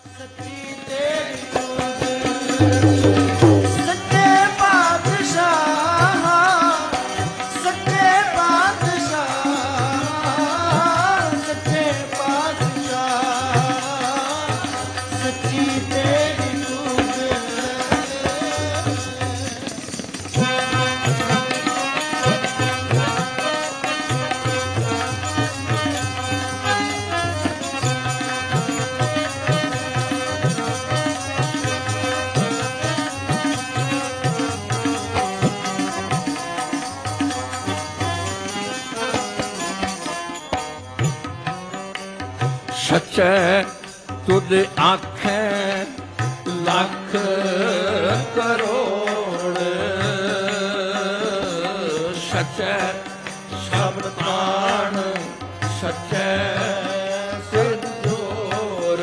सच्चे तुद आखें लख करोड़, सच्चे शब्द प्राण सच्चे सिद्ध जोर,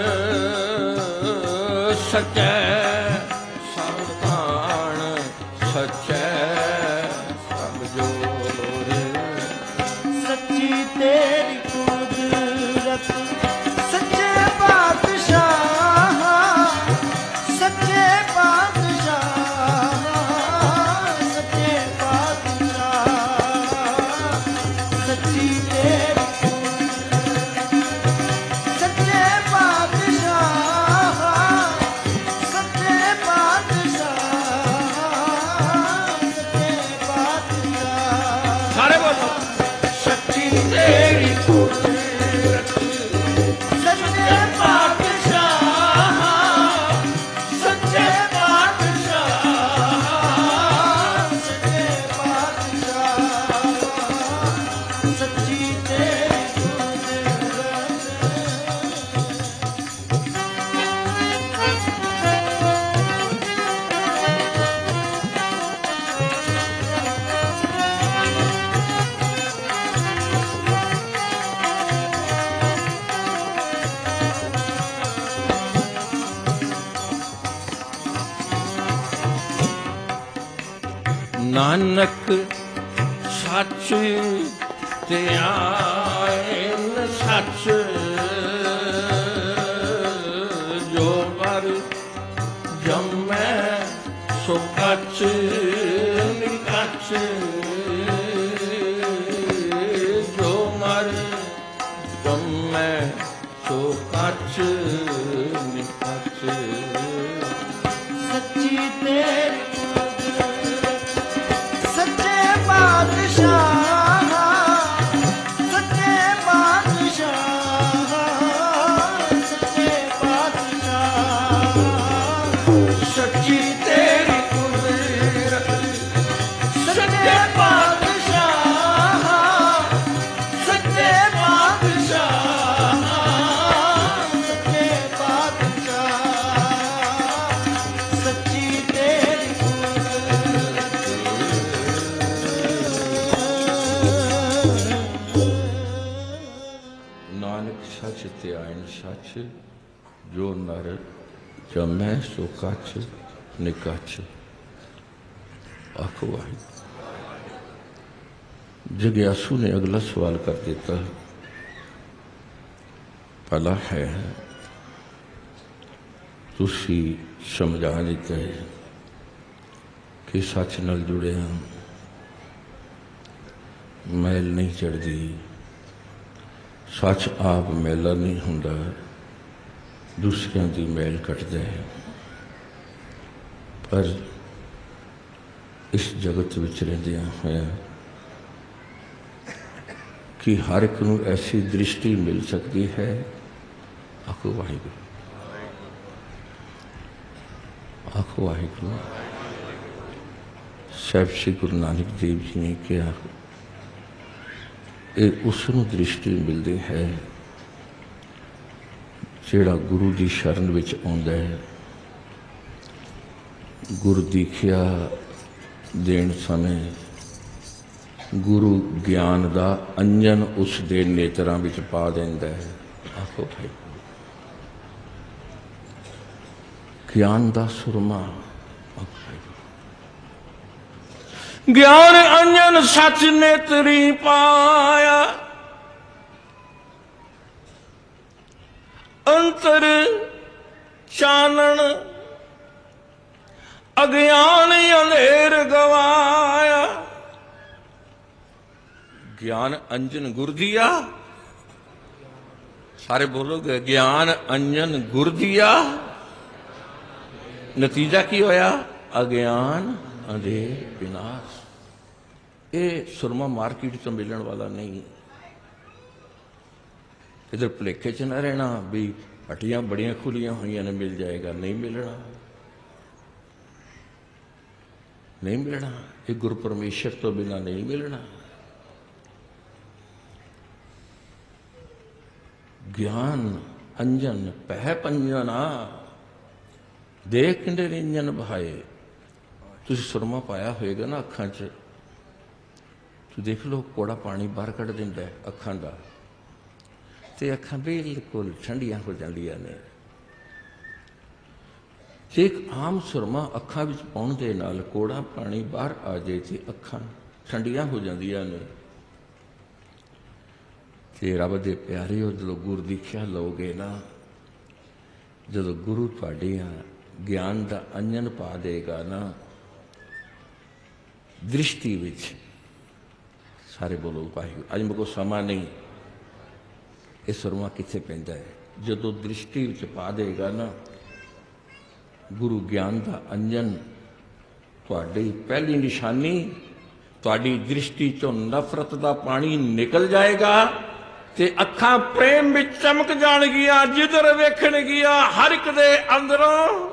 सच्चे शब्द प्राण सच्चे सब जोर, सच्ची तेरी कुदरत सच्चे बादशाह, सच्चे बादशाह, सच्चे बादशाह, सच्ची तेरी सच्चे बादशाह, सच्चे बादशाह, सच्चे बादशाह। सारे बोलो सच्ची तेरी सच्चे बादशाह, सच्चे बादशाह, सच्चे बादशाह, सच्ची तेरी नानक सच ते आएन सच, जो मर जमै सो कच निकच, जो मर जमै सो कच निकच, सच्ची तेरी सच्चे बादशाह, सच्चे बादशाह, सच्चे बादशाह, सच्ची तेरी कुदरत सच्चे बादशाह, सच्चे बादशाह, सच्चे बादशाह, सच्ची तेरी नानक सच ते आयन सच, जो नर जमै सो कछ निकछ। आखो वाहिगुरू। जग्यासु ने अगला सवाल कर देता, भला है तुसी समझा दिता है कि सच नाल जुड़े हाँ, मैल नहीं चढ़ती, सच आप मैला नहीं हुंदा, दूसरियां दी मैल कटदा है। पर इस जगत विच रहिंदियां होइयां कि हर एक नूं ऐसी दृष्टि मिल सकती है। आखो वाहिगुरू, आखो वाहिगुरू। साहिब श्री गुरु नानक देव जी ने कहा, ये उसनूं दृष्टि मिलती है जिहड़ा गुरु की शरण विच आउंदा है। गुरु दीखिया देण समय गुरु ज्ञान का अंजन उस दे नेत्रां विच पा देंदा है। आखो भाई, ज्ञान का सुरमा, ज्ञान अंजन सच नेत्री पाया, अंतर ਚਾਨਣ ਅਗਿਆਨ ਅੰਧੇਰ ਗਵਾਇਆ। ਗਿਆਨ ਅੰਜਨ ਗੁਰ ਦੀਆ, ਸਾਰੇ ਬੋਲੋਗੇ ਗਿਆਨ ਅੰਜਨ ਗੁਰ ਦੀਆ। ਨਤੀਜਾ ਕੀ ਹੋਇਆ? ਅਗਿਆਨ ਅੰਧੇਰ ਵਿਨਾਸ਼। ਇਹ ਸੁਰਮਾ ਮਾਰਕੀਟ ਤੋਂ ਮਿਲਣ ਵਾਲਾ ਨਹੀਂ। ਇਧਰ ਭੁਲੇਖੇ 'ਚ ਨਾ ਰਹਿਣਾ ਵੀ ਹੱਟੀਆਂ ਬੜੀਆਂ ਖੁੱਲੀਆਂ ਹੋਈਆਂ ਨੇ, ਮਿਲ ਜਾਏਗਾ। ਨਹੀਂ ਮਿਲਣਾ, ਨਹੀਂ ਮਿਲਣਾ। ਇਹ ਗੁਰੂ ਪਰਮੇਸ਼ਰ ਤੋਂ ਬਿਨਾਂ ਨਹੀਂ ਮਿਲਣਾ। ਗਿਆਨ ਅੰਜਨ ਪਹਿ ਪੰਜਨਾ, ਦੇਖ ਨਿਰੰਜਨ ਭਾਏ। ਤੁਸੀਂ ਸੁਰਮਾ ਪਾਇਆ ਹੋਏਗਾ ਨਾ ਅੱਖਾਂ 'ਚ, ਤੁਸੀਂ ਦੇਖ ਲਓ ਕੋੜਾ ਪਾਣੀ ਬਾਹਰ ਕੱਢ ਦਿੰਦਾ ਅੱਖਾਂ ਦਾ, ਤੇ ਅੱਖਾਂ ਬਿਲਕੁਲ ਠੰਡੀਆਂ ਹੋ ਜਾਂਦੀਆਂ ਨੇ। ਜੇ ਇੱਕ ਆਮ ਸੁਰਮਾ ਅੱਖਾਂ ਵਿੱਚ ਪਾਉਣ ਦੇ ਨਾਲ ਕੋੜਾ ਪਾਣੀ ਬਾਹਰ ਆ ਜਾਏ ਤੇ ਅੱਖਾਂ ਠੰਡੀਆਂ ਹੋ ਜਾਂਦੀਆਂ ਨੇ। ਤੇ ਰੱਬ ਦੇ ਪਿਆਰਿਓ, ਜਦੋਂ ਗੁਰ ਦੀਖਿਆ ਲਓਗੇ ਨਾ, ਜਦੋਂ ਗੁਰੂ ਤੁਹਾਡੀਆਂ ਗਿਆਨ ਦਾ ਅੰਜਨ ਪਾ ਦੇਗਾ ਨਾ ਦ੍ਰਿਸ਼ਟੀ ਵਿੱਚ, ਸਾਰੇ ਬੋਲੋ ਵਾਹਿਗੁਰੂ। ਅੱਜ ਮੇਰੇ ਕੋਲ ਸਮਾਂ ਨਹੀਂ, ਇਹ ਸੁਰਮਾ ਕਿੱਥੇ ਪੈਂਦਾ ਹੈ। ਜਦੋਂ ਦ੍ਰਿਸ਼ਟੀ ਵਿੱਚ ਪਾ ਦੇਗਾ ਨਾ ਗੁਰੂ ਗਿਆਨ ਦਾ ਅੰਜਨ, ਤੁਹਾਡੀ ਪਹਿਲੀ ਨਿਸ਼ਾਨੀ, ਤੁਹਾਡੀ ਦ੍ਰਿਸ਼ਟੀ ਚੋਂ ਨਫ਼ਰਤ ਦਾ ਪਾਣੀ ਨਿਕਲ ਜਾਏਗਾ ਤੇ ਅੱਖਾਂ ਪ੍ਰੇਮ ਵਿੱਚ ਚਮਕ ਜਾਣਗੀਆਂ। ਜਿੱਧਰ ਵੇਖਣਗੀਆਂ ਹਰ ਇੱਕ ਦੇ ਅੰਦਰੋਂ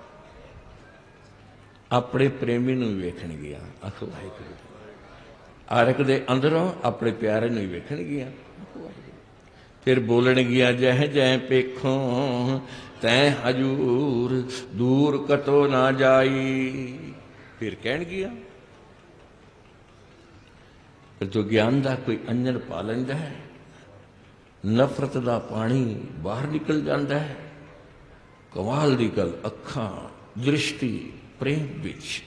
ਆਪਣੇ ਪ੍ਰੇਮੀ ਨੂੰ ਵੇਖਣਗੀਆਂ। ਆਖੋ ਵਾਹਿਗੁਰੂ। ਹਰ ਇੱਕ ਦੇ ਅੰਦਰੋਂ ਆਪਣੇ ਪਿਆਰੇ ਨੂੰ ਵੇਖਣਗੀਆਂ। ਫਿਰ ਬੋਲਣਗੀਆਂ ਜਹ ਜਹ ਪੇਖੋਂ ਤੈਂ ਹਜੂਰ, ਦੂਰ ਕਤੋ ਨਾ ਜਾਈ। ਫਿਰ ਕਹਿਣਗੀਆਂ। ਫਿਰ ਜੋ ਗਿਆਨ ਦਾ ਕੋਈ ਅੰਜਨ ਪਾ ਲੈਂਦਾ ਹੈ, ਨਫ਼ਰਤ ਦਾ ਪਾਣੀ ਬਾਹਰ ਨਿਕਲ ਜਾਂਦਾ ਹੈ। ਕਮਾਲ ਦੀ ਗੱਲ, ਅੱਖਾਂ ਦ੍ਰਿਸ਼ਟੀ ਪ੍ਰੇਮ ਵਿੱਚ,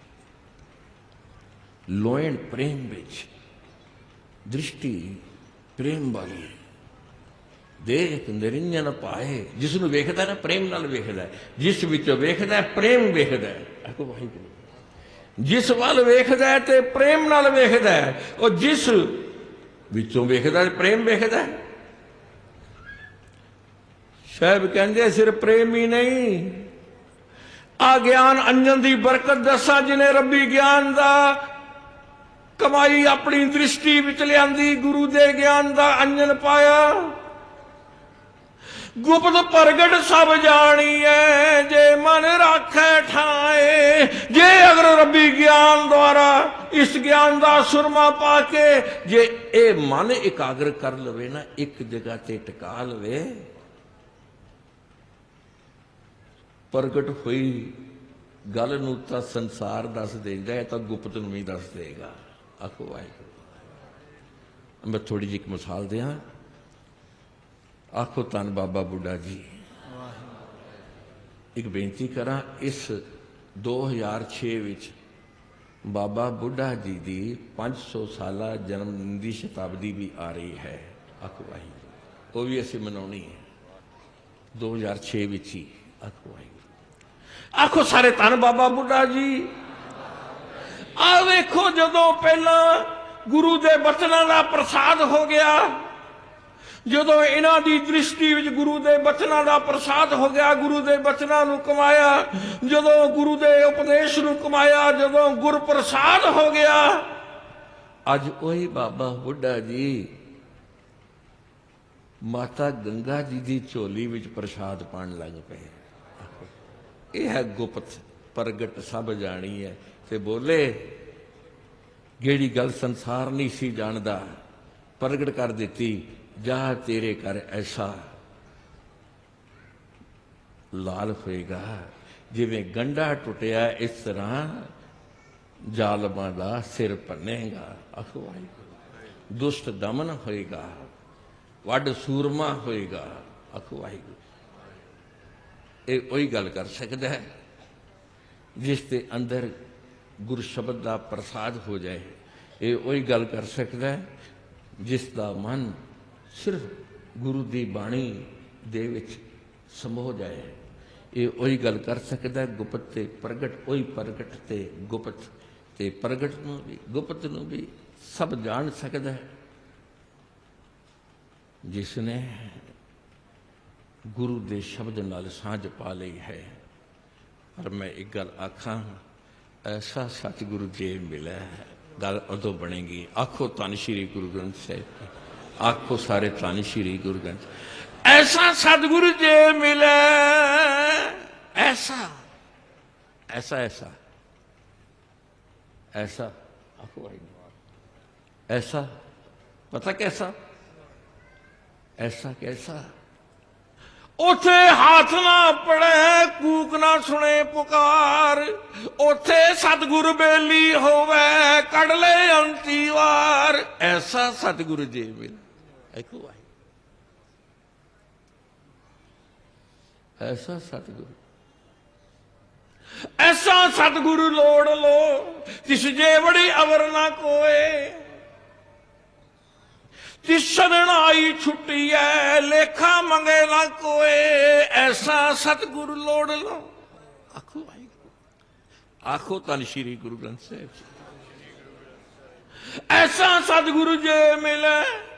ਲੋਇਣ ਪ੍ਰੇਮ ਵਿੱਚ, ਦ੍ਰਿਸ਼ਟੀ ਪ੍ਰੇਮ ਵਾਲੀ। ਦੇਖ ਨਿਰੰਜਨ ਪਾਏ। ਜਿਸ ਨੂੰ ਵੇਖਦਾ ਨਾ ਪ੍ਰੇਮ ਨਾਲ ਵੇਖਦਾ, ਜਿਸ ਵਿੱਚੋਂ ਵੇਖਦਾ ਪ੍ਰੇਮ ਵੇਖਦਾ। ਆਖੋ ਵਾਹਿਗੁਰੂ। ਜਿਸ ਵੱਲ ਵੇਖਦਾ ਤੇ ਪ੍ਰੇਮ ਨਾਲ ਵੇਖਦਾ, ਉਹ ਜਿਸ ਵਿੱਚੋਂ ਵੇਖਦਾ ਪ੍ਰੇਮ ਵੇਖਦਾ। ਸਾਹਿਬ ਕਹਿੰਦੇ ਸਿਰ ਪ੍ਰੇਮ ਹੀ ਨਹੀਂ, ਆ ਗਿਆਨ ਅੰਜਨ ਦੀ ਬਰਕਤ ਦੱਸਾਂ, ਜਿਹਨੇ ਰੱਬੀ ਗਿਆਨ ਦਾ ਕਮਾਈ ਆਪਣੀ ਦ੍ਰਿਸ਼ਟੀ ਵਿੱਚ ਲਿਆਂਦੀ, ਗੁਰੂ ਦੇ ਗਿਆਨ ਦਾ ਅੰਜਨ ਪਾਇਆ। ਗੁਪਤ ਪ੍ਰਗਟ ਸਭ ਜਾਣੀਐ, ਜੇ ਮਨ ਰਾਖੈ ਠਾਏ। ਜੇ ਅਗਰ ਰੱਬੀ ਗਿਆਨ ਦੁਆਰਾ ਇਸ ਗਿਆਨ ਦਾ ਸੁਰਮਾ ਪਾ ਕੇ ਜੇ ਇਹ ਮਨ ਇਕਾਗਰ ਕਰ ਲਵੇ ਨਾ, ਇੱਕ ਜਗ੍ਹਾ ਤੇ ਟਿਕਾ ਲਵੇ, ਪ੍ਰਗਟ ਹੋਈ ਗੱਲ ਨੂੰ ਤਾਂ ਸੰਸਾਰ ਦੱਸ ਦੇਗਾ, ਇਹ ਤਾਂ ਗੁਪਤ ਨੂੰ ਵੀ ਦੱਸ ਦੇਗਾ। ਆਖੋ ਵਾਹਿਗੁਰੂ। ਮੈਂ ਥੋੜੀ ਜਿਹੀ ਇੱਕ ਮਿਸਾਲ ਦਿਆਂ। ਆਖੋ ਧੰਨ ਬਾਬਾ ਬੁੱਢਾ ਜੀ। ਇੱਕ ਬੇਨਤੀ ਕਰਾਂ, ਇਸ 2006 ਵਿੱਚ ਬਾਬਾ ਬੁੱਢਾ ਜੀ ਦੀ 500 ਸਾਲਾ ਜਨਮ ਦਿਨ ਦੀ ਸ਼ਤਾਬਦੀ ਵੀ ਆ ਰਹੀ ਹੈ। ਆਖੋ ਵਾਹਿਗੁਰੂ। ਉਹ ਵੀ ਅਸੀਂ ਮਨਾਉਣੀ ਹੈ 2006 ਵਿੱਚ ਹੀ। ਆਖੋ ਵਾਹਿਗੁਰੂ। ਆਖੋ ਸਾਰੇ ਧੰਨ ਬਾਬਾ ਬੁੱਢਾ ਜੀ। ਆ ਵੇਖੋ, ਜਦੋਂ ਪਹਿਲਾਂ ਗੁਰੂ ਦੇ ਬਚਨਾਂ ਦਾ ਪ੍ਰਸਾਦ ਹੋ ਗਿਆ, ਜਦੋਂ ਇਹਨਾਂ ਦੀ ਦ੍ਰਿਸ਼ਟੀ ਵਿੱਚ ਗੁਰੂ ਦੇ ਬਚਨਾਂ ਦਾ ਪ੍ਰਸਾਦ ਹੋ ਗਿਆ, ਗੁਰੂ ਦੇ ਬਚਨਾਂ ਨੂੰ ਕਮਾਇਆ, ਜਦੋਂ ਗੁਰੂ ਦੇ ਉਪਦੇਸ਼ ਨੂੰ ਕਮਾਇਆ, ਜਦੋਂ ਗੁਰ ਪ੍ਰਸਾਦ ਹੋ ਗਿਆ, ਅੱਜ ਉਹੀ ਬਾਬਾ ਬੁੱਢਾ ਜੀ ਮਾਤਾ ਗੰਗਾ ਜੀ ਦੀ ਝੋਲੀ ਵਿੱਚ ਪ੍ਰਸਾਦ ਪਾਣ ਲੱਗ ਪਏ। ਇਹ ਹੈ ਗੁਪਤ ਪ੍ਰਗਟ ਸਭ ਜਾਣੀ ਹੈ। ਤੇ ਬੋਲੇ ਜਿਹੜੀ ਗੱਲ ਸੰਸਾਰ ਨਹੀਂ ਸੀ ਜਾਣਦਾ, ਪ੍ਰਗਟ ਕਰ ਦਿੱਤੀ। ਜਾ ਤੇਰੇ ਘਰ ਐਸਾ ਲਾਲ ਹੋਏਗਾ, ਜਿਵੇਂ ਗੰਢਾ ਟੁੱਟਿਆ ਇਸ ਤਰ੍ਹਾਂ ਜ਼ਾਲਮਾਂ ਦਾ ਸਿਰ ਭੰਨੇਗਾ। ਆਖੋ ਵਾਹਿਗੁਰੂ। ਦੁਸ਼ਟ ਦਮਨ ਹੋਏਗਾ, ਵੱਡ ਸੂਰਮਾ ਹੋਏਗਾ। ਆਖੋ ਵਾਹਿਗੁਰੂ। ਇਹ ਉਹੀ ਗੱਲ ਕਰ ਸਕਦਾ ਹੈ ਜਿਸ ਦੇ ਅੰਦਰ ਗੁਰ ਸ਼ਬਦ ਦਾ ਪ੍ਰਸਾਦ ਹੋ ਜਾਏ। ਇਹ ਉਹੀ ਗੱਲ ਕਰ ਸਕਦਾ ਹੈ ਜਿਸ ਦਾ ਮਨ ਸਿਰਫ ਗੁਰੂ ਦੀ ਬਾਣੀ ਦੇ ਵਿੱਚ ਸਮੋ ਜਾਏ। ये वही गल कर सकता है, गुप्त ते प्रगट, वही प्रगट ते गुप्त ते प्रगट नूं भी गुप्त नूं भी सब जान सकता है जिसने गुरु दे शब्द नाल सांझ पा ली है। पर मैं एक गल आखा, ऐसा सतगुरु जे मिला है, गल उदों बनेगी। आखो धन श्री गुरु ग्रंथ साहिब, आखो सारे धन श्री गुरु ग्रंथ। ऐसा सतगुरु जे मिले, ऐसा ऐसा ऐसा ऐसा आखो भाई, ऐसा पता कैसा, ऐसा कैसा उथे हाथ ना पड़े, कूक ना सुने पुकार, उथे सतगुरु बेली होवे, कड़ ले अंती वार। ऐसा सतगुरु जे मिले, आखो भाई, ऐसा सतगुरु, ऐसा सतगुरु लोड़ लो, तिस जे बड़ी अवर ना कोए, तिस शरण आई छुट्टी है, लेखा मंगे ना कोए। ऐसा सतगुरु लोड़ लो, आखो भाई, आखो धन श्री गुरु ग्रंथ साहिब। ऐसा सतगुरु जे मिले,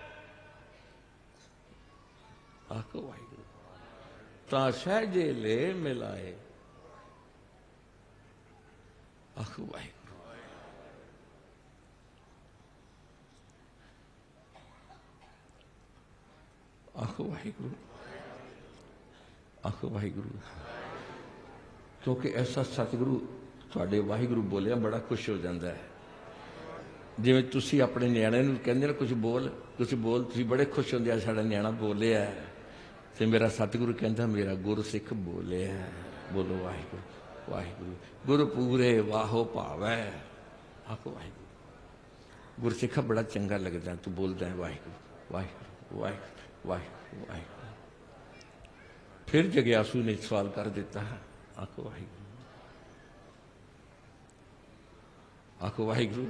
आखो भाई, ता सहजे ले मिलाए, आखो भाई, आखो वाहिगुरु, आखो वाहिगुरु। क्योंकि ऐसा सतगुरु तुहाडे वाहिगुरु बोलिया बड़ा खुश हो जाता है। जिवें तुसी अपने न्याणे नूं कहंदे ना कुछ बोल, तुसी बड़े खुश होंदे, साडा न्याणा बोलिया ते मेरा सतगुरु कहंदा मेरा गुरसिख बोलिया। बोलो वाहिगुरु वाहिगुरु। गुरु पूरे वाहो भावै, आखो वाहिगुरु। गुरसिखा बड़ा चंगा लगदा, तू बोलदा है वाहिगुरु वाहिगुरु वाहिगुरु वाहिगुरु वाहिगुरु। फिर जग्यासू ने सवाल कर दिता, आखो वाहिगुरु, आखो वाहिगुरु।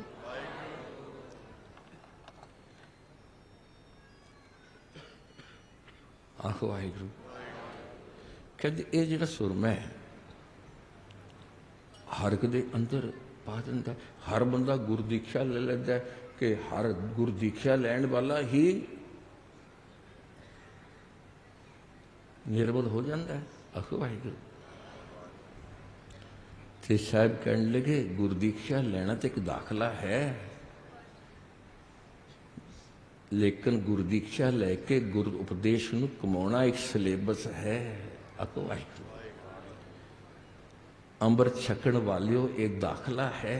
आखो वाहिगुरु। कहते ये जिहड़ा सुरमा है हर एक दे अंदर पा दिंदा। हर बंदा गुर दीक्षा ले लैंदा कि हर गुर दीक्षा लैण वाला ही निर्मल हो जाता है। आखो वाहिगुरु। ते साहब कहने लगे गुर दीक्षा लेना तो एक दाखला है, लेकिन गुर दीक्षा लैके गुर उपदेश नूं कमाउणा एक सिलेबस है। आखो वाहिगुरु। अंमृत छकण वालियो एक दाखला है,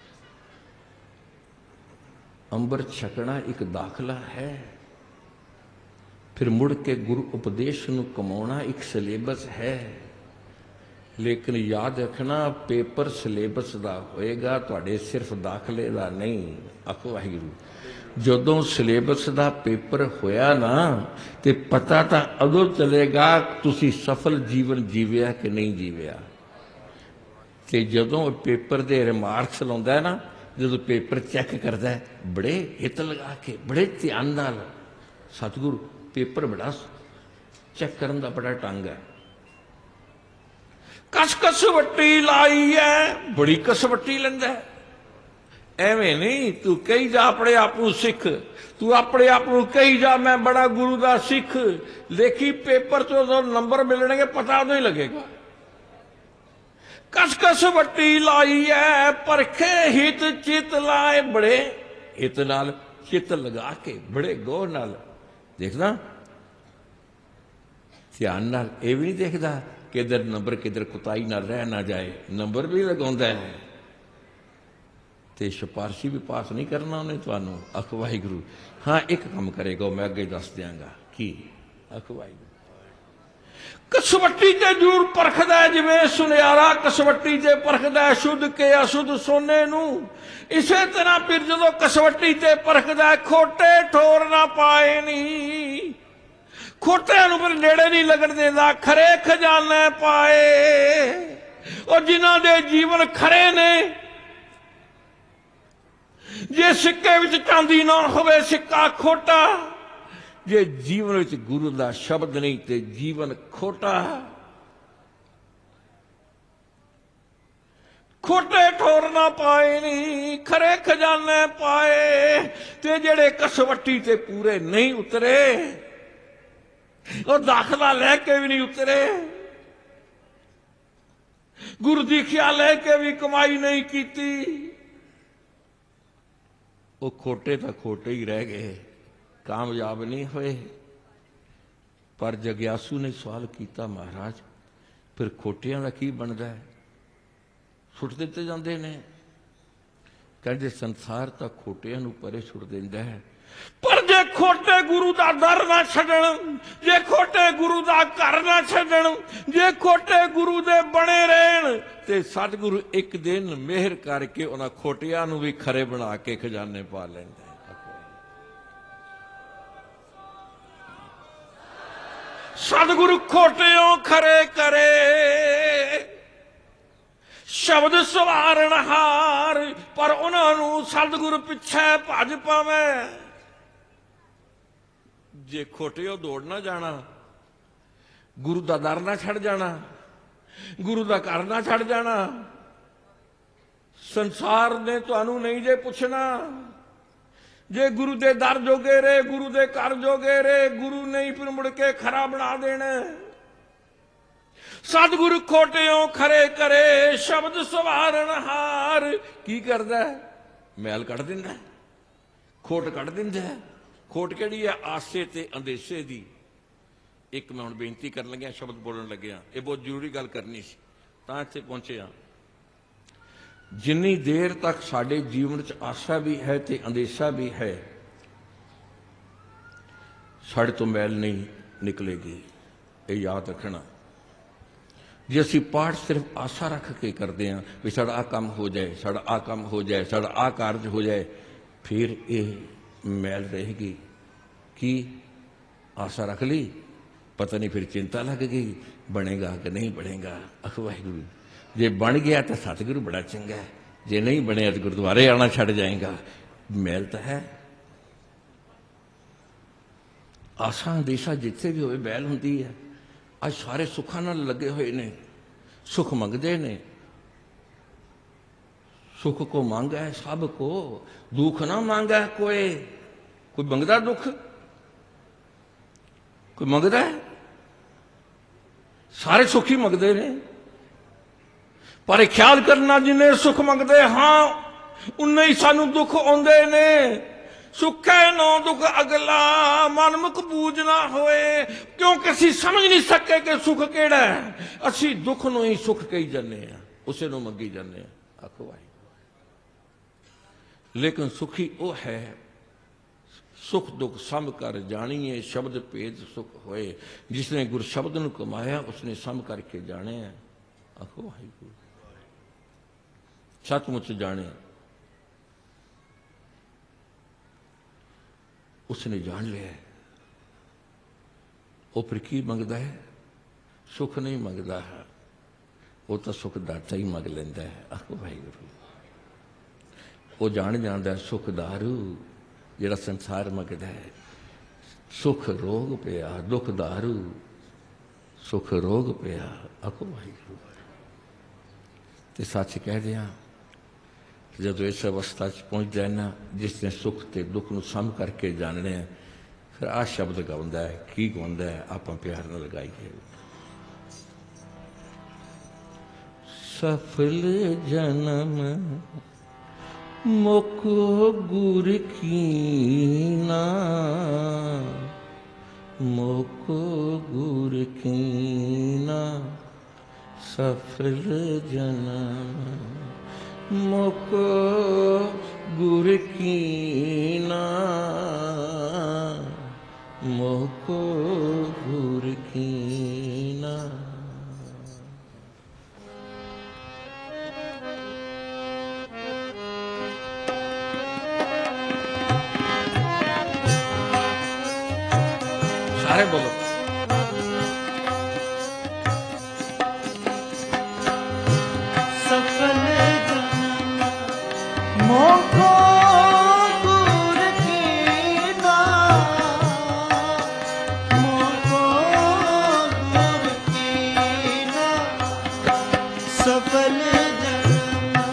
अंमृत छकना एक दाखला है, फिर मुड़ के गुरु उपदेश नूं कमाउणा एक सिलेबस है। लेकिन याद रखना पेपर सिलेबस का होएगा, तुहाडे सिर्फ दाखले का नहीं। आखो वाहिगुरु। जदों सिलेबस का पेपर होया ना ते पता तो अदों चलेगा तुसी सफल जीवन जीविया कि नहीं जीविया। ते जदों पेपर दे रिमार्क्स लाउंदा है ना, जदों पेपर चैक करता है बड़े हित लगा के बड़े ध्यान नाल, सतगुरु पेपर बड़ा चैक करन दा बड़ा ढंग है। कस कसवट्टी लाई है, बड़ी कसवट्टी लैंदा है। एवें नहीं तू कही जा अपने आप को सिख, तू अपने आप को कही जा मैं बड़ा गुरु दा सिख, देखी पेपर चो जो नंबर मिलने पता नहीं लगेगा। कस कसवट्टी लाई है, परखे हित चित लाए, बड़े हित नाल चित लगा के बड़े गौर नाल देखना, ध्यान नाल। ये भी नहीं देखता किधर नंबर किधर कुताई ना रह ना जाए, नंबर भी लगाउंदा है ते सिफारशी भी पास नहीं करना उन्हें तुहानू। आखो वाहिगुरु। हाँ एक काम करेगा मैं अगे दस दियांगा की। आखो वाहिगुरु। कसवट्टी ते जरूर परखदा है, जिवें सुनियारा कसवट्टी ते परखदा है शुद्ध के अशुद्ध सोने नू, इसे तरह फिर जदों कसवट्टी ते परखदा है खोटे ठोर ना पाए नहीं, खोटिया नूं फिर नेड़े नहीं लगन देंदा, खरे खजाने पाए। और जिन्हां दे जीवन खरे ने, जे सिक्के विच चांदी ना होवे सिक्का खोटा, जे जीवन विच गुरु दा शब्द नहीं ते जीवन खोटा। खोटे ठोर ना पाए नी, खरे खजाने पाए, ते जेड़े कसवट्टी ते पूरे नहीं उतरे और दाखला लेके भी नहीं उतरे, गुरु दीखिया लेके भी कमाई नहीं की, वो खोटे तो खोटे ही रह गए, कामयाब नहीं हुए। पर जग्यासू ने सवाल किया, महाराज फिर खोटियां का की बनता है, सुट दिते जाते ने। कहते संसार तो खोटियां नूं परे सुट दिंदा है, पर जे खोटे गुरु का दर ना छड्डण, जे खोटे गुरु का घर ना छड्डण, जे खोटे गुरु दे बने रहन, ते सतगुरु एक दिन मेहर करके उन्हां खोटियां नूं भी खरे बना के खजाने पा लैंदा है। सतगुरु खोटियों खरे करे, शब्द सवारण हार, पर उन्होंने सतगुरु पिछे भज पावे। जे खोटियों दौड़ ना जाना, गुरु का दर ना छड़ जाना, गुरु का घर ना छड़ जाना, संसार ने तुहानू नहीं जे पुछना, जे गुरु दे दर जोगे रे, गुरु दे घर जोगे रे, गुरु नहीं फिर मुड़ के खरा बना देना। सतगुरु खोटियों खरे करे, शब्द सवारण हार, की करदा है? मैल कढ़ दिंदा है, खोट कढ़ दिंदा है। खोट किहड़ी है? आसे ते अंदेशे दी। एक मैं हुण बेनती करन लग्या, शब्द बोलण लग्या, ये बहुत जरूरी गल करनी सी, तां इत्थे पहुंचे हां। जिन्नी देर तक साडे जीवन च आशा भी है ते अंदेशा भी है, साडे तो मैल नहीं निकलेगी, ये याद रखना। जे असीं पाठ सिर्फ आशा रख के करते हैं भी साडा आ काम हो जाए, साडा आ काम हो जाए, साडा आ कारज हो जाए, फिर ये मैल रहेगी। कि आशा रख ली, पता नहीं फिर चिंता लग गई बनेगा कि नहीं बनेगा। आखो वाहिगुरू, जे बन गया तो सतगुरु बड़ा चंगा है, जे नहीं बने तो गुरुद्वारे आना छड़ जाएगा। मैल तो है। आशा अंदेशा जिथे भी हो मैल होंदी है। आज सारे सुखा नाल लगे हुए ने, सुख मंगते ने, सुख को मांगा है सब को, दुख ना मांगा है कोई मंगदा दुख? कोई मंगदा है? सारे सुख ही मंगते ने। पर ख्याल करना, जिन्हें सुख मंगते हाँ उन्ने ही सानू दुख आउंदे ने। सुख है नो दुख अगला, मन मुख बूझ ना होए, क्योंकि असी समझ नहीं सके कि सुख केड़ा है। असी दुख नूं ही सुख कही जाने हैं, उसे नूं मंगी जाने हैं। आखो भाई, लेकिन सुखी वो है सुख दुख सम कर जानिए, शब्द भेद सुख होए। जिसने गुर शब्द नूं कमाया उसने सम करके जाने हैं। आखो भाई, सचमुच जाने, उसने जान लिया। वो फिर की मंगदा है? सुख नहीं मंगदा है, वो तो सुख दाता ही मंग लेंदा है। आखो भाई गुरु, वो जान जाता है सुख दारू जिहड़ा संसार मंगदा है। सुख रोग पिया, दुख दारू, सुख रोग पिया। आखो भाई गुरु, ते सच कह दिया, जब इस अवस्था पहुँच जाए ना, जिसने सुख ते दुख नूं सम करके जानने, फिर आ शब्द गाउंदा है। की गाउंदा है? आपां प्यार नाल गाईए। सफल जन्म मोको गुर कीना, मोको गुर कीना, सफल जन्म मोको गुर कीना, मोको गुर कीना। सारे बोलो। सफल मोको गुर कीना, मोको गुर कीना, सफल जन्म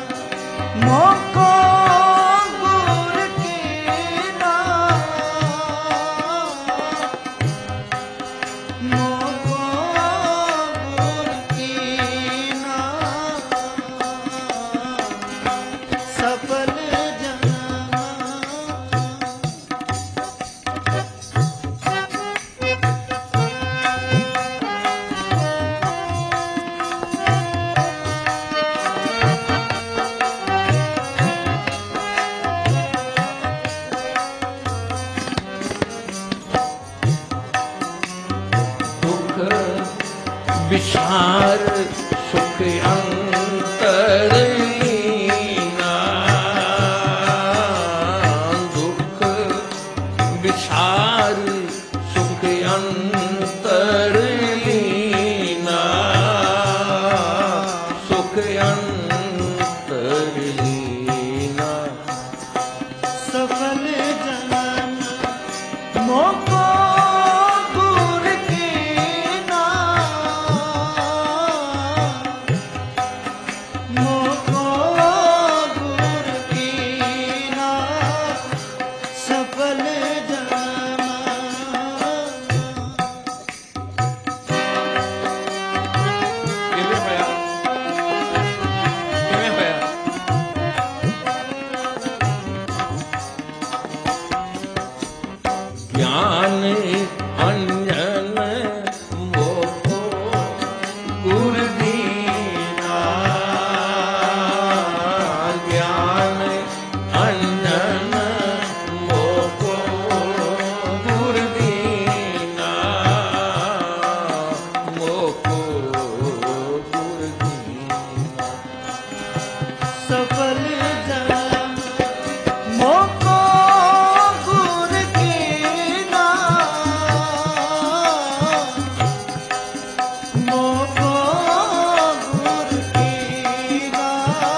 विचार सुख अंतर लीना दुख विचार सुख अंतर लीना सुख अंतर लीना सफल जन्म मोको गुर कीना मोको गुर कीना सफल जन्म किवें होया किवें होया ज्ञान अंजन मोको गुर दीना ज्ञान अंजन मोको गुर दीना मोको गुर दीना सफल जन्म मोको गुर कीना मोको गुर कीना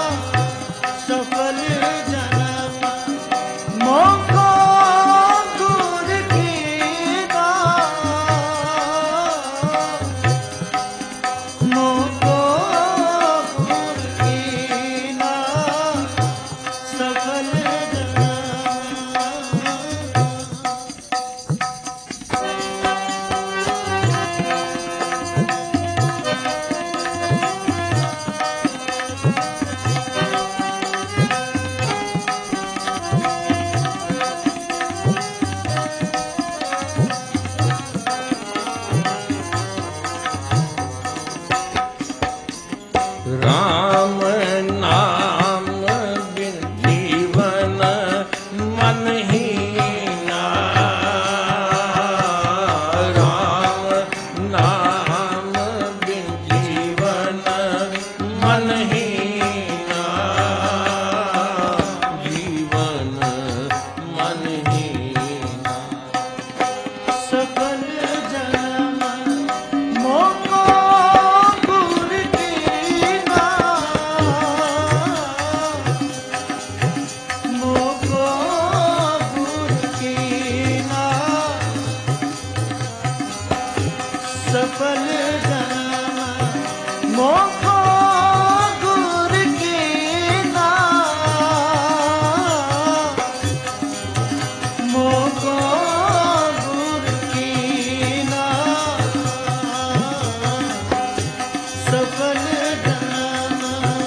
सफल जन्म मोको गुर कीना मोको गुर कीना सफल जन्म राम नाम बिन जीवन मन हीना राम नाम बिन जीवन मन हीना जीवन मन हीना सफल जन्म मोको गुर कीना मोको गुर कीना सफल जन्म मोको गुर कीना मोको गुर कीना सफल जन्म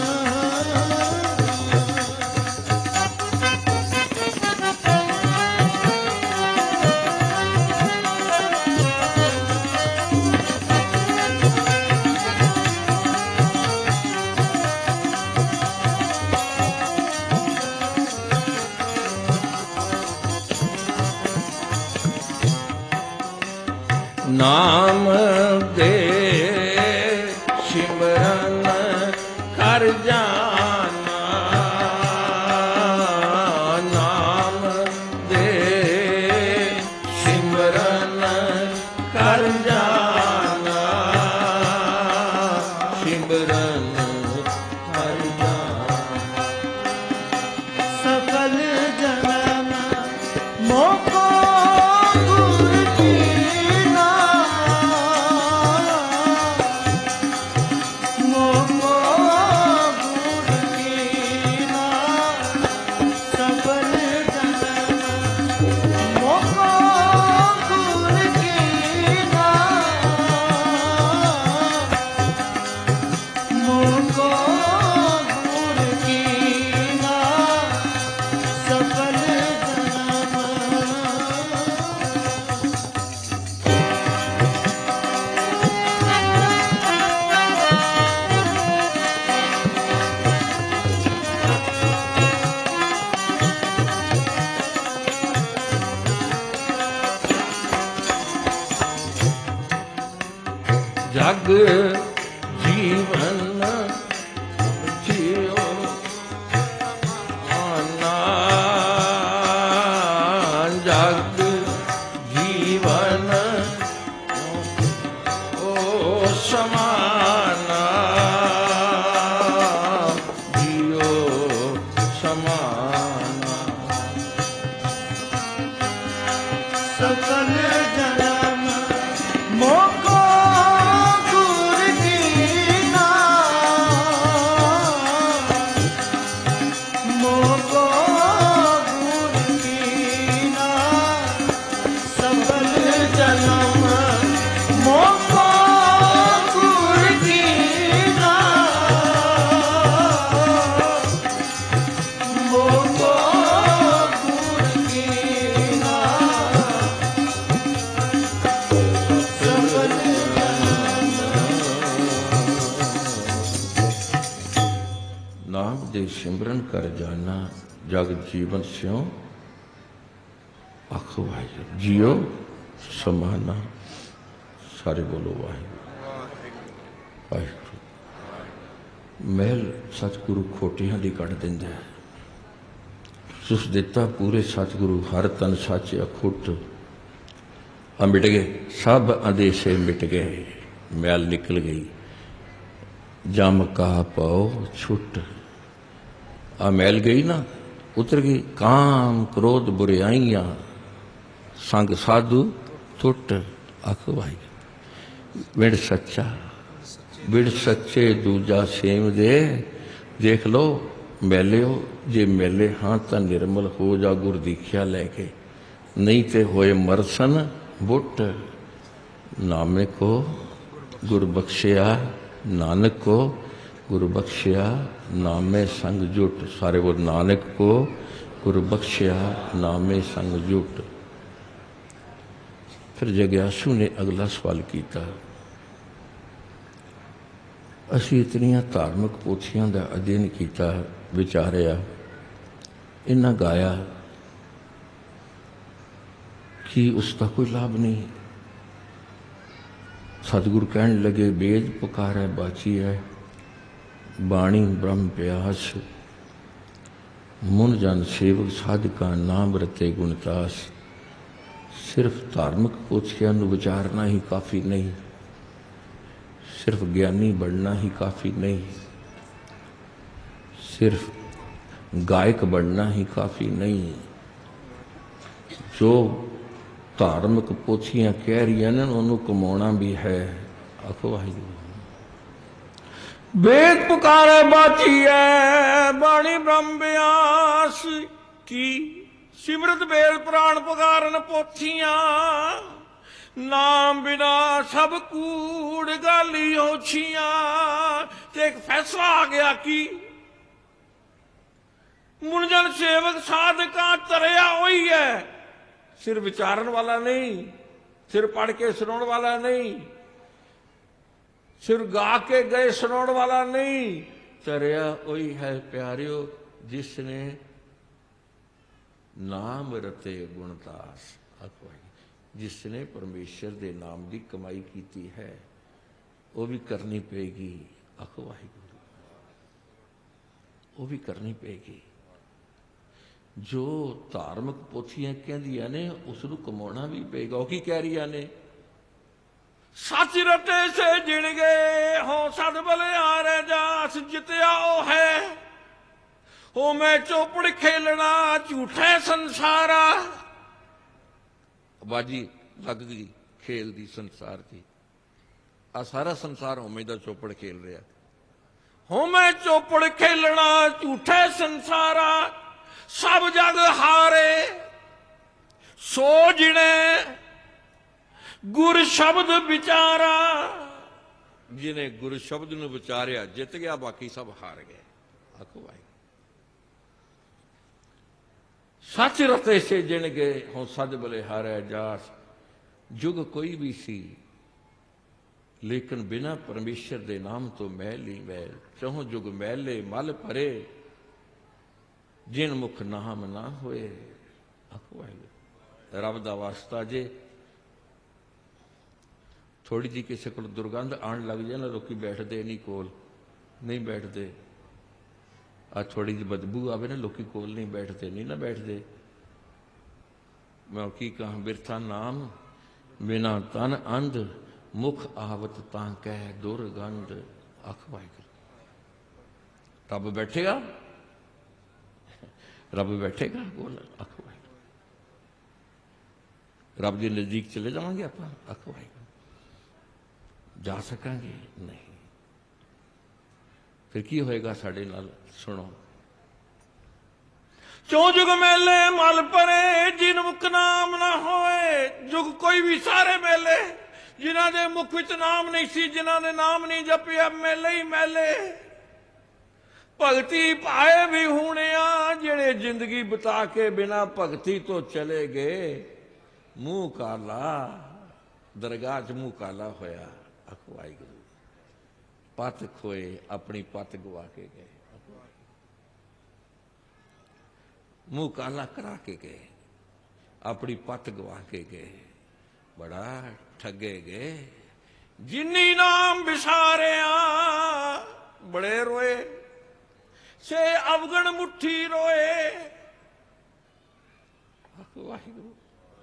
नाम दे सिमरन कर जाना नाम दे सिमरन कर जाना सिमरन कर जाना सफल जन्म मोको गुर कीना ਜਗ ਜੀਵਨ ਜਿਉ ਆਨਾ ਜਗ ਜੀਵਨ ਓ ਸਮਾਨਾ ਜਿਉ ਸਮਾਨਾ ਸਫਲ ਜਨਮ ਮੋਕੋ ਗੁਰ ਕੀਨਾ ਮੋਕੋ ਗੁਰ ਕੀਨਾ ਸਫਲ ਜਨਮ ਮੋਕੋ ਗੁਰ ਕੀਨਾ ਮੋਕੋ ਗੁਰ ਕੀਨਾ ਸਫਲ ਨਾਮ ਦੇ ਸਿਮਰਨ ਕਰ ਜਾਣਾ ਜਗ ਜੀਵਨ ਸਿਉ ਆਖੋ ਵਾਹਿਗੁਰੂ ਜਿਉ ਸਮਾਨਾ ਸਾਰੇ ਬੋਲੋ ਵਾਹਿਗੁਰੂ ਵਾਹਿਗੁਰੂ ਮਹਿਲ ਸਤਿਗੁਰੂ ਖੋਟੀਆਂ ਦੀ ਕੱਢ ਦਿੰਦਾ ਹੈ ਸੁਸ ਦਿੱਤਾ ਪੂਰੇ ਸਤਿਗੁਰੂ ਹਰ ਤਨ ਸੱਚ ਅਖੁੱਟ ਆ ਮਿਟ ਗਏ ਸਭ ਅੰਦੇਸ਼ੇ ਮਿਟ ਗਏ ਮੈਲ ਨਿਕਲ ਗਈ ਜਮ ਕਾ ਪਾਉ ਛੁੱਟ ਆ ਮੈਲ ਗਈ ਨਾ ਉਤਰ ਗਈ ਕਾਮ ਕ੍ਰੋਧ ਬੁਰਾਈਆਂ ਸੰਗ ਸਾਧੂ ਟੁੱਟ ਆਖੋ ਵਾਹਿਗੁਰੂ ਵਿੜ ਸੱਚਾ ਵਿੜ ਸੱਚੇ ਦੂਜਾ ਸੇਮ ਦੇ ਦੇਖ ਲੋ ਮੈਲਿਓ ਜੇ ਮੈਲੇ ਹਾਂ ਤਾਂ ਨਿਰਮਲ ਹੋ ਜਾ ਗੁਰ ਦੀਖਿਆ ਲੈ ਕੇ ਨਹੀਂ ਤੇ ਹੋਏ ਮਰਸਨ ਬੁੱਟ ਨਾਮੇ ਕੋ ਗੁਰ ਬਖਸ਼ਿਆ ਨਾਨਕ ਕੋ ਗੁਰ ਬਖਸ਼ਿਆ ਨਾਮੇ ਸੰਗ ਜੁਟ ਸਾਰੇ ਬੋਲ ਨਾਨਕ ਕੋ ਗੁਰ ਬਖਸ਼ਿਆ ਨਾਮੇ ਸੰਗ ਜੁਟ ਫਿਰ ਜਗਿਆਸੂ ਨੇ ਅਗਲਾ ਸਵਾਲ ਕੀਤਾ ਅਸੀਂ ਇਤਨੀਆਂ ਧਾਰਮਿਕ ਪੋਥੀਆਂ ਦਾ ਅਧਿਐਨ ਕੀਤਾ ਵਿਚਾਰਿਆ ਇਹਨਾਂ ਗਾਇਆ ਕਿ ਉਸ ਦਾ ਕੋਈ ਲਾਭ ਨਹੀਂ ਸਤਿਗੁਰੂ ਕਹਿਣ ਲੱਗੇ ਵੇਦ ਪੁਕਾਰੈ ਬਾਚੀ ਹੈ ਬਾਣੀ ਬ੍ਰਹਮ ਪਿਆਸ ਮੁਨ ਜਨ ਸੇਵਕ ਸਾਧਕਾ ਨਾਮ ਰਤੇ ਗੁਣਤਾਸ ਸਿਰਫ ਧਾਰਮਿਕ ਪੋਥੀਆਂ ਨੂੰ ਵਿਚਾਰਨਾ ਹੀ ਕਾਫੀ ਨਹੀਂ ਸਿਰਫ ਗਿਆਨੀ ਬਣਨਾ ਹੀ ਕਾਫੀ ਨਹੀਂ ਸਿਰਫ ਗਾਇਕ ਬਣਨਾ ਹੀ ਕਾਫੀ ਨਹੀਂ ਜੋ ਧਾਰਮਿਕ ਪੋਥੀਆਂ ਕਹਿ ਰਹੀਆਂ ਨੇ ਉਹਨੂੰ ਕਮਾਉਣਾ ਵੀ ਹੈ ਆਖੋ ਵਾਹਿਗੁਰੂ ਵੇਦ ਪੁਕਾਰੇ ਬਾਚੀਐ ਬਾਣੀ ਬ੍ਰਹਮ ਬਿਆਸ ਕੀ ਸਿਮਰਤ ਵੇਦ ਪੁਰਾਣ ਪੁਕਾਰਨ ਪੋਥੀਆਂ ਨਾਮ ਬਿਨਾ ਸਭ ਕੂੜ ਗਾਲੀ ਹੋਛੀਆਂ ਤੇ ਇੱਕ ਫੈਸਲਾ ਆ ਗਿਆ ਕਿ ਮੁਨਜਨ ਸੇਵਕ ਸਾਧਕਾਂ ਤਰਿਆ ਉਹੀ ਹੈ ਸਿਰ ਵਿਚਾਰਨ ਵਾਲਾ ਨਹੀਂ ਸਿਰ ਪੜ੍ਹ ਕੇ ਸੁਣਾਉਣ ਵਾਲਾ ਨਹੀਂ ਸਿਰ ਗਾ ਕੇ ਗਏ ਸੁਣਾਉਣ ਵਾਲਾ ਨਹੀਂ ਤਰਿਆ ਉਹੀ ਹੈ ਪਿਆਰਿਓ ਜਿਸ ਨੇ ਨਾਮ ਰਤੇ ਗੁਣਤਾਸ ਆਖੋ ਜਿਸ ਨੇ ਪਰਮੇਸ਼ਰ ਦੇ ਨਾਮ ਦੀ ਕਮਾਈ ਕੀਤੀ ਹੈ ਉਹ ਵੀ ਕਰਨੀ ਪਏਗੀ ਆਖੋ ਵਾਹਿਗੁਰੂ ਉਹ ਵੀ ਕਰਨੀ ਪਏਗੀ ਜੋ ਧਾਰਮਿਕ ਪੋਥੀਆਂ ਕਹਿੰਦੀਆਂ ਨੇ ਉਸ ਨੂੰ ਕਮਾਉਣਾ ਵੀ ਪਏਗਾ ਉਹ ਕੀ ਕਹਿ ਰਹੀਆਂ ਨੇ ਸੱਚ ਰਤੇ ਸੇ ਜਿਣ ਗਏ ਹੋ ਸਦ ਬਲਿਆਰੇ ਜਾਸ ਜਿਤਿਆ ਉਹ ਹੈ ਹੋ ਮੈਂ ਚੋਪੜ ਖੇਲਣਾ ਝੂਠੇ ਸੰਸਾਰਾ ਬਾਜੀ ਲੱਗ ਗਈ ਖੇਲ ਦੀ ਸੰਸਾਰ ਦੀ ਆ ਸਾਰਾ ਸੰਸਾਰ ਹੋਵੇਂ ਦਾ ਚੋਪੜ ਖੇਲ ਰਿਹਾ ਹੋ ਮੈਂ ਚੋਪੜ ਖੇਲਣਾ ਝੂਠੇ ਸੰਸਾਰਾ ਸਭ ਜਗ ਹਾਰੇ ਸੋ ਜਿਣੇ ਗੁਰ ਸ਼ਬਦ ਵਿਚਾਰਾ ਜਿਹਨੇ ਗੁਰ ਸ਼ਬਦ ਨੂੰ ਵਿਚਾਰਿਆ ਜਿੱਤ ਗਿਆ ਬਾਕੀ ਸਭ ਹਾਰ ਗਏ ਆਖੋ ਭਾਈ ਸੱਚ ਰਤੇ ਸੇ ਜਿਣ ਗਏ ਹੋਂ ਸਦ ਬਲੇ ਹਾਰੈ ਜਾਸ ਯੁਗ ਕੋਈ ਵੀ ਸੀ ਲੇਕਿਨ ਬਿਨਾ ਪਰਮੇਸ਼ਰ ਦੇ ਨਾਮ ਤੋਂ ਮੈਲ ਹੀ ਮੈਲ ਚਹੁ ਯੁਗ ਮੈਲੇ ਮਲ ਭਰੇ ਜਿਨ ਮੁਖ ਨਾਮ ਨਾ ਹੋਏ ਆਖੋ ਵਾਹਿਗੁਰੂ ਰੱਬ ਦਾ ਵਾਸਤਾ ਜੇ थोड़ी जी किसी को दुर्गंध आन लग जाए ना, लोग बैठते नहीं कोल, नहीं बैठते। आ थोड़ी जी बदबू आवे ना, लोग कोल नहीं बैठते, नहीं ना बैठते। मैं की कहा, बिरथा नाम बिना तन अंध, मुख आवत ता कह दुर्गंध। आख वाहिगुरू, रब बैठेगा, रब बैठेगा बोल। आख वाहिगुरू, रब के नजदीक चले जावांगे आप? आख वाहिगुरू, जा सकांगे नहीं। फिर की होएगा साडे नाल? सुनो। चो जुग मेले मल परे, जिन मुख नाम ना होए। जुग कोई भी सारे मेले, जिन्हां दे मुख विच नाम नहीं सी, जिन्हां ने नाम नहीं जपिया, मेले ही मेले। भगती पाए भी होने आ, जेड़े जिंदगी बिता के बिना भगती तो चले गए। मुंह काला, दरगाह च मुंह काला होया। आखो वाहिगुरू, पत खोए, अपनी पत गवा के गए। मुंह काला करा के गए, अपनी पत गवा के गए। बड़ा ठगे गए। जिन्नी नाम बिसारिया, बड़े रोए। से अवगण मुट्ठी रोए। आखो वाहिगुरू,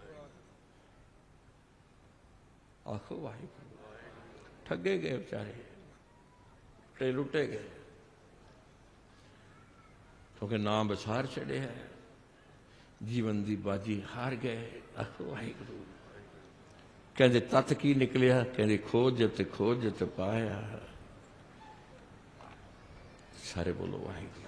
आखो वाहिगुरू। ठगे गए बेचारे, लुटे गए, क्योंकि नाम बसार चढ़े है, जीवन की बाजी हार गए। आखो वाहिगुरू। कहते तत की निकलिया? कहते खोजत खोजत पाया। सारे बोलो वाहिगुरू।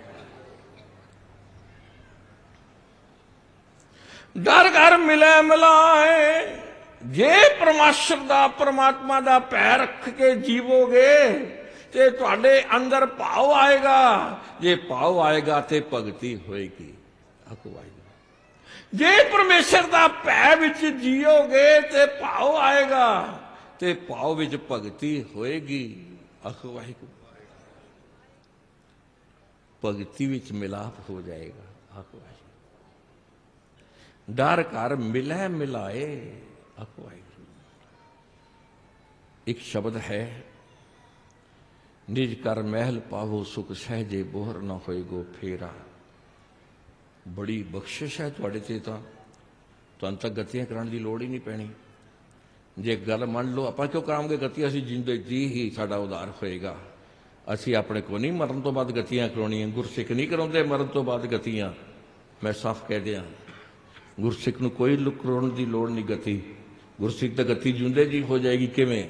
डर घर मिले मिलाए, जे परमात्मा दा परमात्मा दा पैर रख के जीवोगे ते तुहाडे अंदर भाव आएगा। जे भाव आएगा ते भगती होएगी। आखो वाहिगुरू। जे परमेश्वर दा भै विच जीओगे ते भाव आएगा, ते भाव विच भगती होएगी। आखो वाहिगुरू। भगती विच मिलाप हो जाएगा। आखो वाहिगुरू। डर घर मिलै मिलाए। आखो वाहिगुरू। एक शब्द है, निज कर महल पावो सुख सहजे, बोहर ना होए गो फेरा। बड़ी बख्शिश है तुहाडे ते, तुहानूं तां गतियां कराउण दी लोड़ ही नहीं पैनी। जे गल मान लो, आपां क्यों करांगे गतियां? असीं जिंदे जी ही साडा उद्धार होएगा। असीं अपने को नहीं मरण तो बाद गतियां कराउणियां। गुरसिख नहीं कराउंदे मरण तो बाद गतियां। मैं साफ कह दियां, गुरसिख नूं कोई कराउण दी लोड़ नहीं गति। गुरसिख तां गति जिंदे जी हो जाएगी। किवें?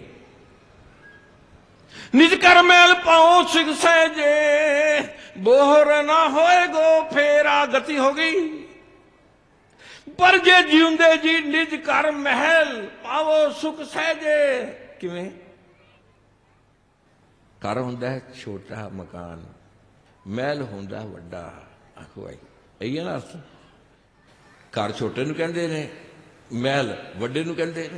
निज कर मैल पाओ सिख सहजे, बोहर ना होए गो फेरा। गति हो गई। पर जे जीउंदे जी निज कर महल पावो सुख सहजे। किवें? घर हुंदा है छोटा मकान, महल हुंदा वड्डा। आखो भाई यही है ना अर्थ? घर छोटे नूं कहंदे ने, महल वड्डे नूं कहंदे ने।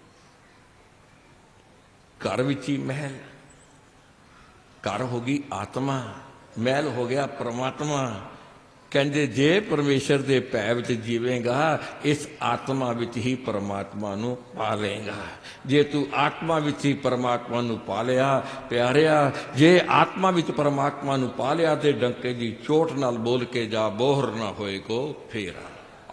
घर विच ही महल। घर हो गई आत्मा, महल हो गया परमात्मा। कहते जे परमेश्वर के भै विच जीवेगा, इस आत्मा विच ही परमात्मा नूं पा लेगा। जे तू आत्मा विच ही परमात्मा नूं पा लिया प्यारिया, जे आत्मा विच परमात्मा नूं पा लिया ते डंके दी चोट नाल बोल के जा, बोहर ना होए को फेरा।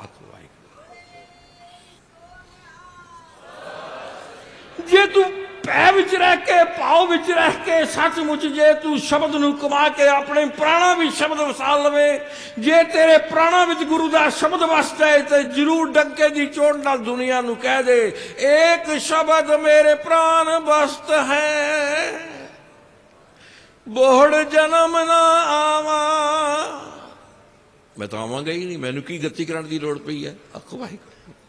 जे तू भै विच रह के, भाव विच रह के, सचमुच जे तू शब्द नूं कमा के अपने प्राणा भी शब्द वसा लवे, जे तेरे प्राणा विच गुरु दा शब्द वस जाए तो जरूर डंके दी चोट नाल दुनिया नूं कह दे, एक शब्द मेरे प्राण बस्त है, बोहड़ जन्म ना आवा। मैं तो आवांगा ही नहीं, मैनू की गति कराने की लोड़ पई है। आखो वाहिगुरू,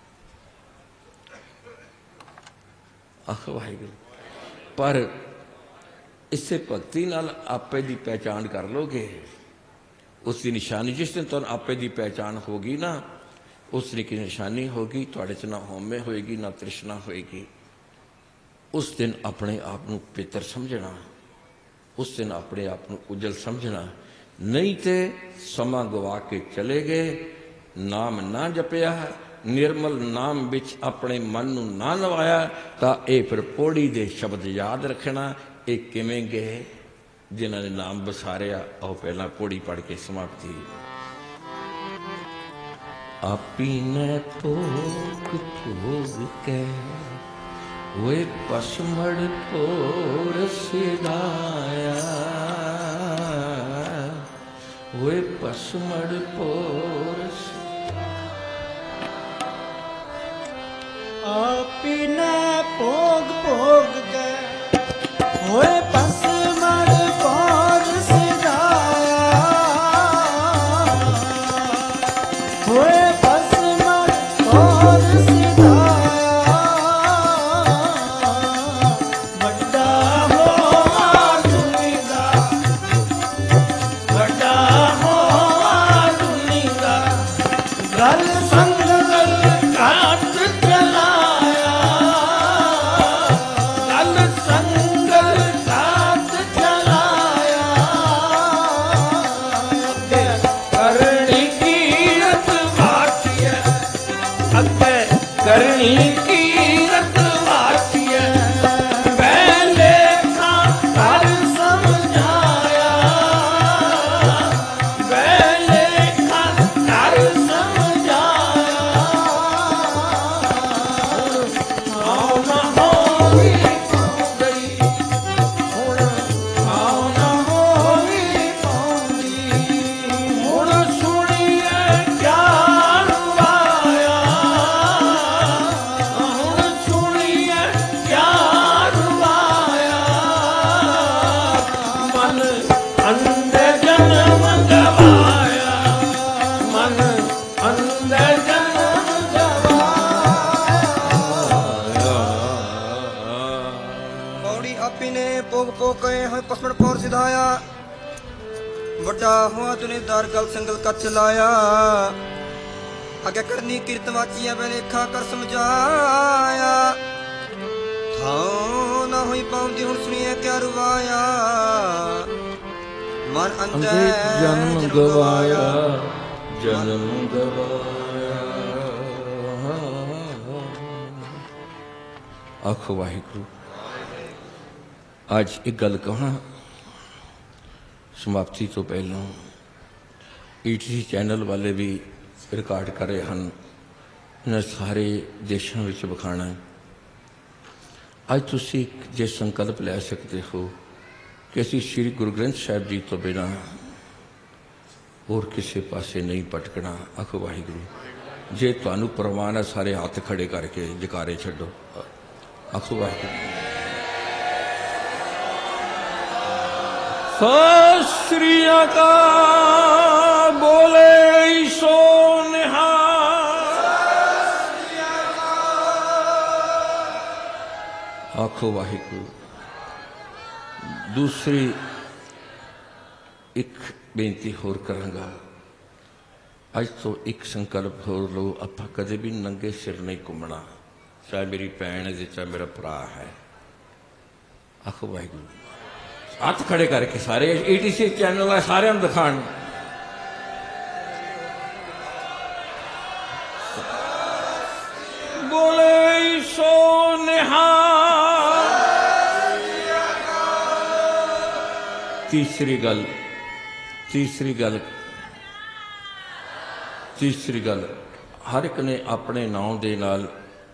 आखो वाहिगुरू। पर इससे भगती नाल आपे की पहचान कर लोगे, उसकी निशानी जिस दिन तुहानूं आपे की पहचान होगी ना, उस दिन की निशानी होगी, तुहाडे च ना होमे होएगी ना तृष्णा होएगी। उस दिन अपने आप नूं पितर समझना, उस दिन अपने आप नूं उजल समझना। नहीं तो समा गवा के चले गए, नाम ना जपिया निर्मल नाम विच अपने मन नूं ना नवाया तो ये फिर पौड़ी दे शब्द याद रखना। ये किवें गए जिन्होंने नाम बसारिया। आओ पहला पौड़ी पढ़ के समाप्ति। आपी ने भोग भोग के वे पसमड़ पोर सिधाया, वे पसमड़ पोर आपने भोग भोग के होए पसमड़ पोर सिधाया, होए पसमड़ पोर सिधाया, बड़ा हो आदमी दा, बड़ा हो आदमी दा, गल संग गल काट चलाया, गल संग गल काट चलाया, अगे करनी कीरत वाटिया, अगे करनी कीरत वाटिया, पहले का कर समझाया, पहले का कर समझाया, आओ ना होगी पौंदी, हुण आओ ना होगी पौंदी, हुण सुनिए ज्ञान वाया, हुण सुनिए ज्ञान वाया, मन अंधे जन्म गवाया, मन अंधे जन्म गवाया। पौड़ी आपी ने भोग भोग गए हैं पसमड़ पौर सिधाया, वड्डा हुआ तूने दार गल संगल का चलाया, आगे करनी कीर्त वाचिया लेखा कर समझाया, थां ना हुई पाउंदी हुण सुनिए क्या रुवाया, मन अंधे अंधे जन्म गवाया, जन्म गवाया। आखो वाहिगुरु। आज एक गल कहा समाप्ति तो पहलों ETC चैनल वाले भी रिकॉर्ड कर रहे हैं, इन्हें सारे देशों में विखाना है। आज तुसी जे संकल्प लै सकते हो कि असी श्री गुरु ग्रंथ साहिब जी तो बिना और किसी पासे नहीं भटकना। आखो वाहिगुरु। जे तुहानू परवान है सारे हाथ खड़े करके जकारे छड्डो। आखो वाहिगुरु। सत श्री अकाल बोले सो निहाल। आखो वाहिगुरु। दूसरी एक बेनती होर करांगा। अज तो एक संकल्प होर लो, आपां कदे भी नंगे सिर नहीं घूमना, चाहे मेरी भैन है चाहे मेरा भरा है। आखो वाहिगुरु। हाथ खड़े करके सारे ETC चैनल है सारे दिखाण। बोले सो निहाल। तीसरी गल हर एक ने अपने नाम दे नाल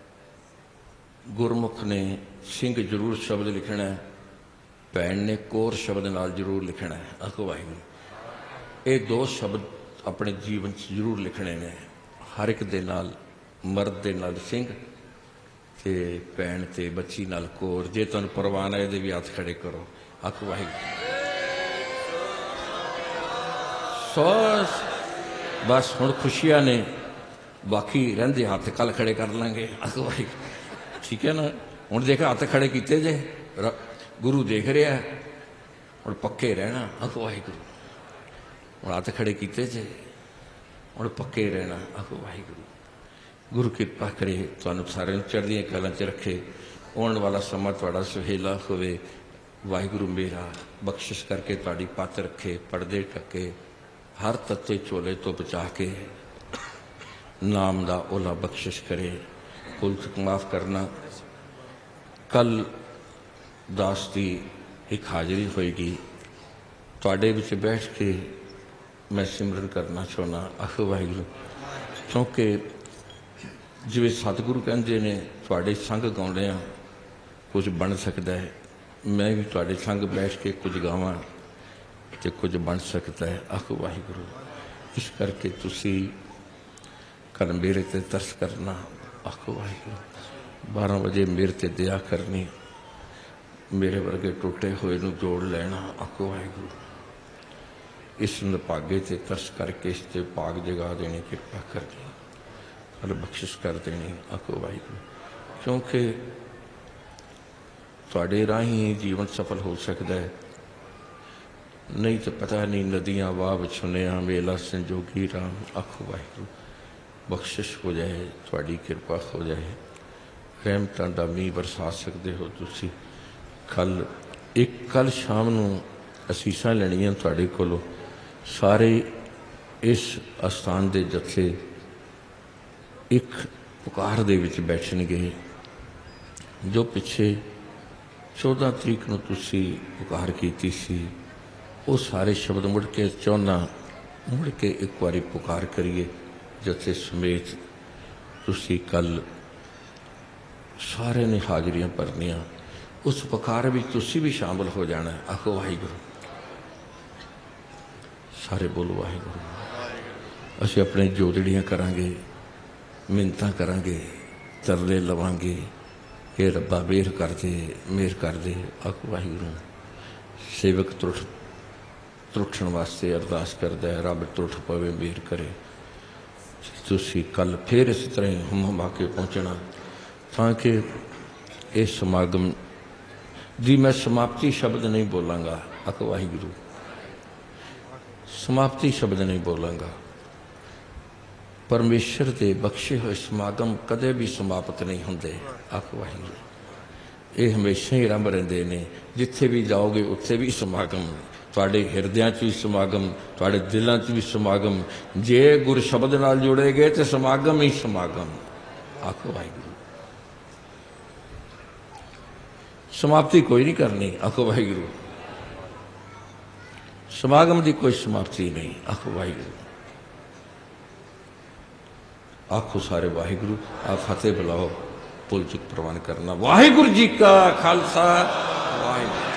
गुरमुख ने सिंह जरूर शब्द लिखना है, भैन ने कोर शब्द नाल जरूर लिखना है। आखो वाहिगुरू। ये दो शब्द अपने जीवन च जरूर लिखने ने, हर एक दे नाल, मर्द दे नाल सिंह ते भैन ते बच्ची नाल कोर। जे तुहानू परवान है, ये भी हाथ खड़े करो। आखो वाहिगुरू। बस हुण खुशियां ने, बाकी रहिंदे हाथ कल खड़े कर लांगे। आखो वाहिगुरू। ठीक है ना। हुण देख हाथ खड़े कीते जे, गुरु देख रहा है, हुण पक्के रहना। आखो वाहिगुरू। हुण हाथ खड़े कीते जे, हुण पक्के रहना। आखो वाहिगुरू। गुरु कृपा करे तुहानू सारे चढ़दियां कलां च रखे। आने वाला समा तुहाडा सुहेला होवे। वाहिगुरू मेरा बख्शिश करके तुहाडी पत रखे, पड़दे ढके, हर तत्ते झोले तो बचा के नाम दा ओला बख्शिश करे। भुल चुक माफ़ करना। कल दास की एक हाज़री होएगी, तुहाडे विच बैठ के मैं सिमरन करना चाहना। आखो वाहिगुरू, क्योंकि जिवें सतगुरु कहते ने तुहाडे संग गाउंदियां कुछ बन सकता है, मैं भी तुहाडे संग बैठ के कुछ गावां तो कुछ बन सकता है। आखो वाहिगुरू, इस करके तुसी कल मेरे ते तरस करना। आखो वाहिगुरू, 12 बजे मेरे ते दया करनी, मेरे वर्गे टुटे हुए नूं जोड़ लेना। आखो वाहिगुरू, इस निभागे ते तरस करके इस ते भाग जगा देनी, कृपा करनी, कल बख्शिश कर देनी। आखो वाहिगुरू, क्योंकि तुहाडे राही जीवन सफल हो सकता है, नहीं तो पता नहीं नदियां वाह छुनिया मेला संजोगी राम। आखो वाहिगुरू, बख्शिश हो जाए, तुहाडी कृपा हो जाए, रहमतां दा मींह बरसा सकते हो तुसी। कल शाम नूं असीसां लैणियां तुहाडे कोलों। सारे इस अस्थान दे जत्थे एक पुकार दे विच बैठणगे, जो पिछे 14 तरीक नूं तुसी पुकार कीती सी, वो सारे शब्द मुड़ के चाहुंदा, मुड़ के एक बारी पुकार करिए जत्थे समेत। तुसी कल सारे ने हाजरियां भरनियां, उस पुकार भी तुसी भी शामिल हो जाना। आखो वाहिगुरू, सारे बोलो वाहिगुरू। असीं अपने जोदड़ियां करांगे, मिन्नतां करांगे, तरले लवांगे, ये रब्बा मेहर कर दे, मेहर कर दे। आखो वाहिगुरू, सेवक त्रुठण वास्ते अरदास करदा है, रब त्रुठ पवे, मेहर करे। तुसी कल फिर इस तरह ही हम हमा के पहुँचना, ताकि इस समागम जी मैं समाप्ति शब्द नहीं बोलांगा। आखो वाहिगुरू, समाप्ति शब्द नहीं बोलांगा। परमेश्वर के बख्शे हुए समागम कदे भी समाप्त नहीं होंदे। आखो वाहिगुरू, ये हमेशा ही आरंभ रहिंदे ने। जिथे भी जाओगे उत्थे भी समागम, तुहाडे हिरदियां च भी समागम, तुहाडे दिलों च भी समागम। जे गुर शब्द नाल जुड़े गए तो समागम ही समागम। आखो वाहिगुरू, समाप्ति कोई नहीं करनी। आखो वाहिगुरू, समागम की कोई समाप्ति नहीं। आखो वाहिगुरू, आखो सारे वाहिगुरू। आप फतेह बुलाओ, भुल चुक प्रवान करना। वाहिगुरू जी का खालसा, वाहिगुरू।